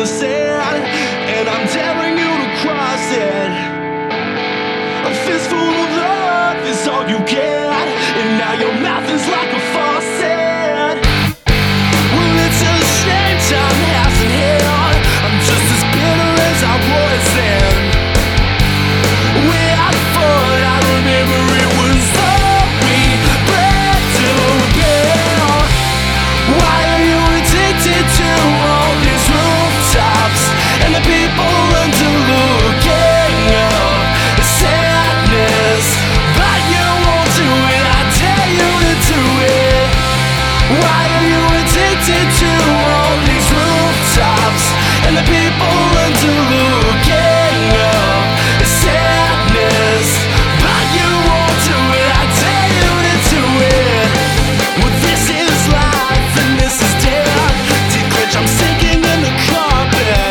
the sand, and I'm daring you to cross it. A fistful of love is all you get, and now your mouth is like a faucet. Well, it's a shame time hasn't hit. I'm just as bitter as I was then. We had fun, I remember it was all we bred to repair. Why are you addicted to all these rooftops and the people underlooking up the sadness? But you won't do it, I dare you to do it. Why are you addicted to all these rooftops and the people underlooking up the sadness? But you won't do it, I dare you to do it. Well, this is life and this is death. Deep clench, I'm sinking in the carpet.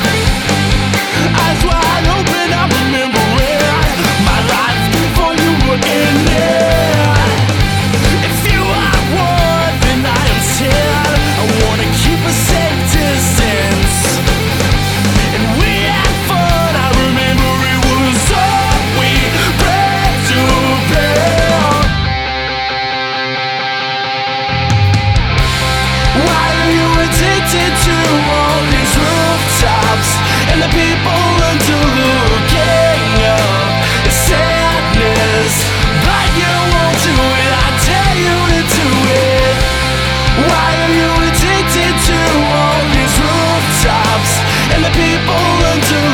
Eyes wide open, I remember it. My life before you were in it. If you are one, then I am 10. I wanna keep a safe distance. And we had fun, I remember it was all we bred to bear. Why are you addicted to all these rooftops and the people underlooking up the sadness? But you won't do it, I dare you to do it. Why are you addicted to all these rooftops and the people underlooking